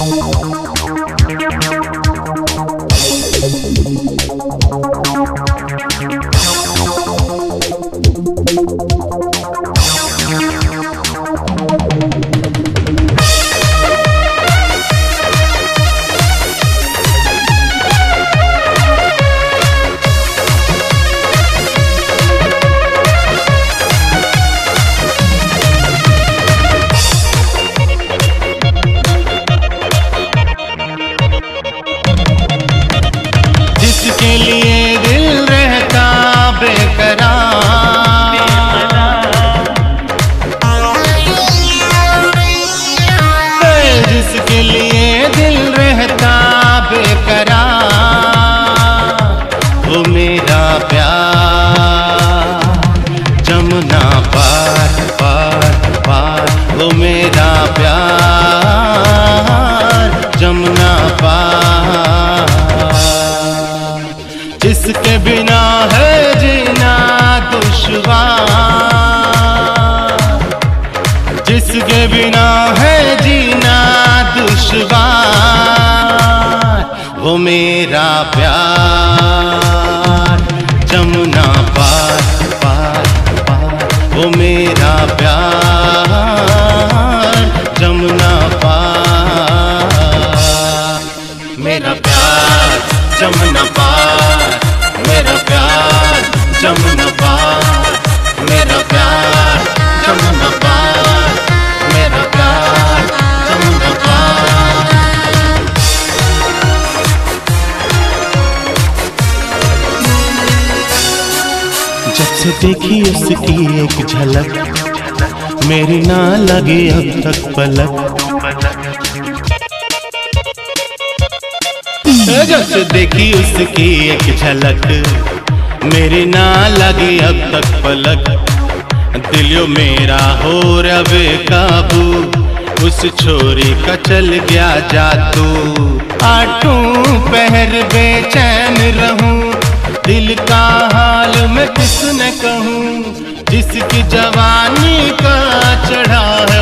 जिसके लिए दिल रहता बेकरार, जिसके लिए दिल रहता बेकरार, वो मेरा प्यार जमुना पार पार पार, वो मेरा प्यार जमुना पार। जिसके बिना है जीना दुश्वार, जिसके बिना है जीना दुश्वार, वो मेरा प्यार जमुना पार पार पार, वो मेरा प्यार जमुना पार। मेरा प्यार जमुना पार, मेरा प्यार जमुना पार, मेरा प्यार जमुना पार, मेरा प्यार जमुना पार। जब से देखी उसकी एक झलक, मेरी ना लगी अब तक पलक। जब से देखी उसकी एक झलक, मेरी ना लगी अब तक पलक। दिलियो मेरा हो रहा बेकाबू, उस छोरी का चल गया जादू। आठों पहर बेचैन रहूं, दिल का हाल मैं किसने कहूं। जिसकी जवानी का चढ़ा है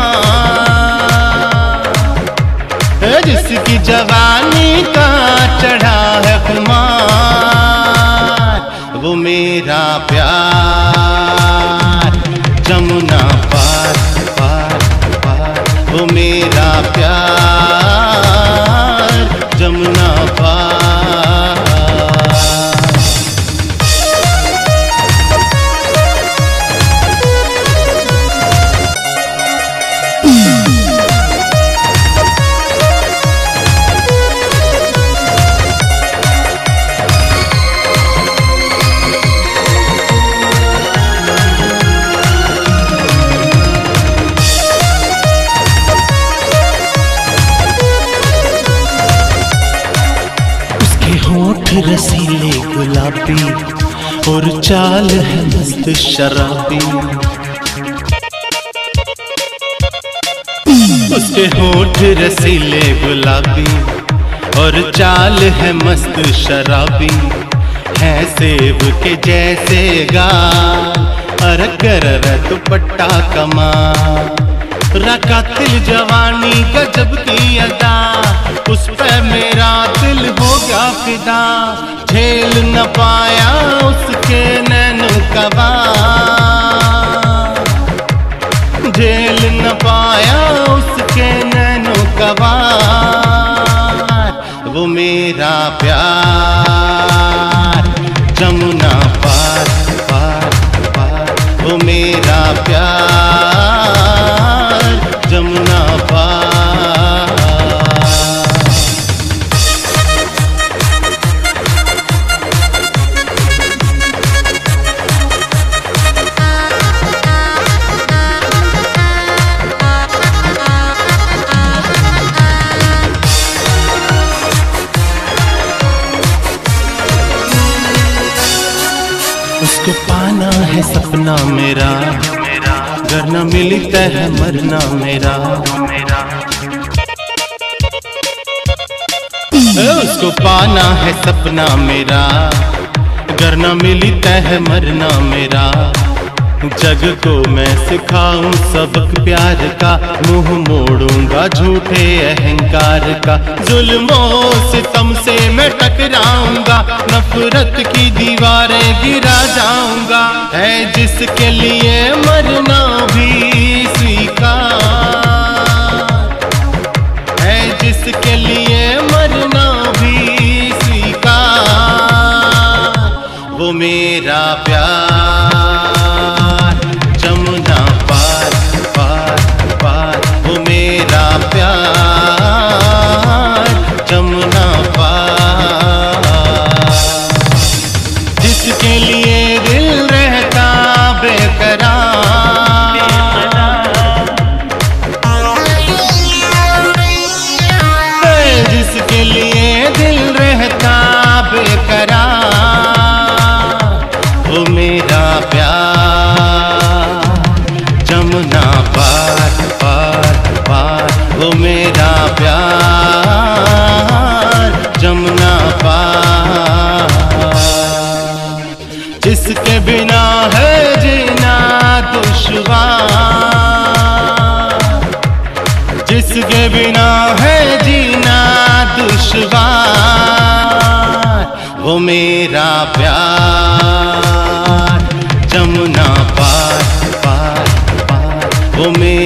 खुमार, जिसकी जवानी का चढ़ा है खुमार, वो मेरा प्यार जमुना पार पार पार, वो मेरा प्यार जमुना पार। होठ रसीले गुलाबी और चाल है मस्त शराबी। उसके होठ रसीले गुलाबी और चाल है मस्त शराबी। है सेब के जैसे गाल, अरगर दुपट्टा कमाल। रकातिल जवानी गजब की अदा, उस पे मेरा दिल हो गया फिदा। झेल न पाया उसके नैन का वार, झेल न पाया उसके नैन का वार, वो मेरा प्यार जमुना पार पार पार, वो मेरा प्यार जमुना पार। उसको पाना है सपना मेरा, घर न मिलता है मरना मेरा। उसको पाना है सपना मेरा, घर न मिलता है मरना मेरा। जग को मैं सिखाऊं सबक प्यार का, मुंह मोड़ूंगा झूठे अहंकार का। जुल्मों सितम से मैं टकराऊंगा, नफरत की दीवारें गिरा जाऊंगा। है जिसके लिए मरना भी स्वीकार, है जिसके लिए मरना भी स्वीकार। वो मेरा प्यार जमुना पार पार पार, वो मेरा प्यार जमुना पार। जिसके लिए दिल रहता बेकरार, जिसके लिए दिल रहता बेकरार। वो मेरा प्यार जमुना पार पार पार, वो मेरा प्यार जमुना पार। जिसके बिना है जीना दुश्वार, जिसके बिना है जीना दुश्वार। वो मेरा प्यार जमुना पार पार पार, वो मेरा